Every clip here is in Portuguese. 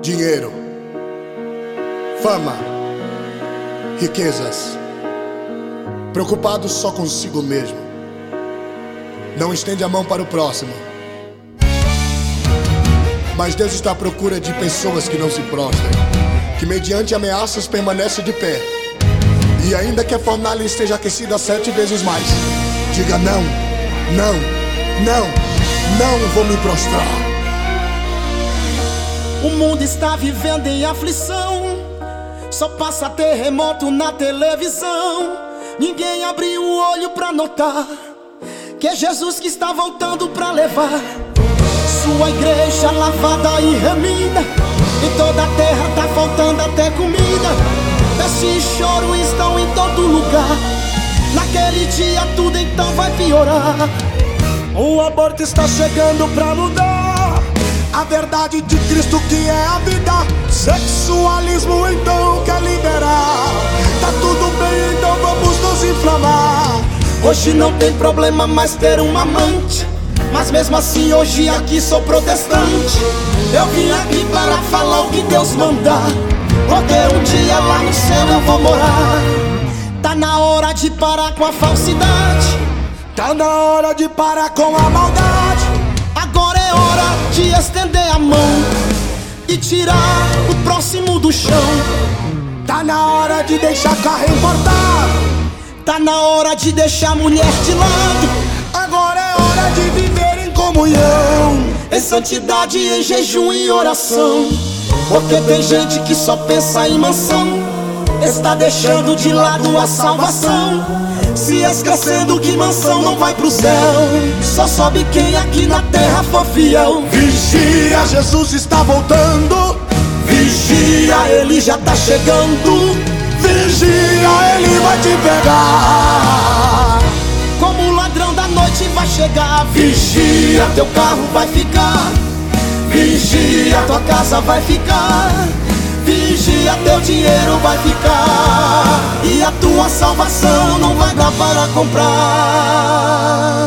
dinheiro, fama, riquezas, preocupado só consigo mesmo, não estende a mão para o próximo. Mas Deus está à procura de pessoas que não se prostrem, que mediante ameaças permanecem de pé, e ainda que a fornalha esteja aquecida 7 vezes mais, diga não, não, não, não vou me prostrar. O mundo está vivendo em aflição, só passa terremoto na televisão. Ninguém abriu o olho pra notar que é Jesus que está voltando pra levar sua igreja lavada e remida. Em toda a terra tá faltando até comida. Peste e choro estão em todo lugar. Naquele dia tudo então vai piorar. O aborto está chegando pra mudar a verdade de Cristo, que é a vida. Sexualismo então quer liberar. Tá tudo bem, então vamos nos inflamar. Hoje não tem problema mais ter um amante, mas mesmo assim hoje aqui sou protestante. Eu vim aqui para falar o que Deus mandar, porque um dia lá no céu eu vou morar. Tá na hora de parar com a falsidade, tá na hora de parar com a maldade. Agora é hora de estender a mão e tirar o próximo do chão. Tá na hora de deixar carro importado, tá na hora de deixar a mulher de lado. Agora é hora de viver em comunhão, em santidade, em jejum e oração. Porque tem gente que só pensa em mansão, está deixando de lado a salvação, se esquecendo que mansão não vai pro céu. Só sobe quem aqui na terra for fiel. Vigia, Jesus está voltando. Vigia, ele já tá chegando. Vigia, ele vai te pegar. Como o ladrão da noite vai chegar. Vigia, teu carro vai ficar. Vigia, tua casa vai ficar. Vigia, teu dinheiro vai ficar. E a tua salvação não vai dar para comprar.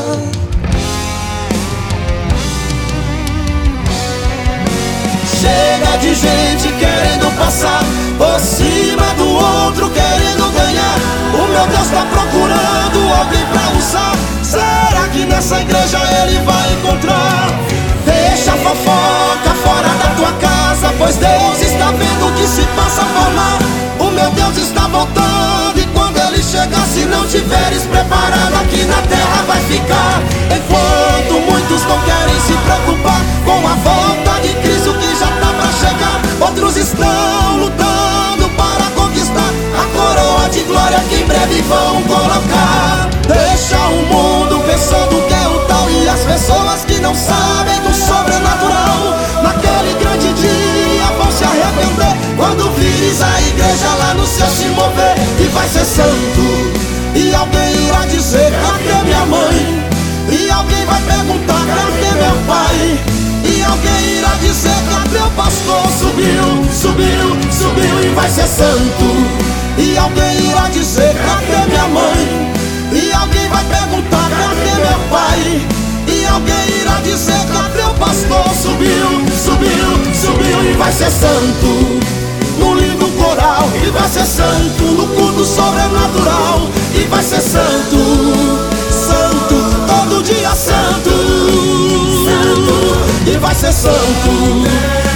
Chega de gente querendo passar por cima do outro, querendo ganhar. O meu Deus tá procurando alguém pra usar. Será que nessa igreja ele vai encontrar? Deixa a fofoca fora da tua casa, pois Deus está vendo o que se passa por lá. O meu Deus está voltando, e quando ele chegar, se não tiveres preparado, aqui na terra vai ficar. Enquanto muitos não querem se preocupar com a volta de Cristo que já tá pra chegar, outros estão lutando para conquistar a coroa de glória que em breve vão colocar. Deixa o mundo pensando que é o tal, e as pessoas que não sabem do sobrenatural, naquele grande dia vão se arrepender, quando vires a igreja lá no céu se mover. E vai ser santo, e alguém irá dizer: cadê minha mãe? E alguém vai perguntar: cadê meu pai? E alguém irá dizer: cadê o pastor? Subiu, subiu, subiu. E vai ser santo, e alguém irá dizer: cadê minha mãe? E alguém vai perguntar: cadê meu pai? E alguém irá dizer: cadê o pastor? Subiu, subiu, subiu. E vai ser santo no lindo coral, e vai ser santo no culto sobrenatural, e vai ser santo, santo, todo dia santo, santo. E vai ser santo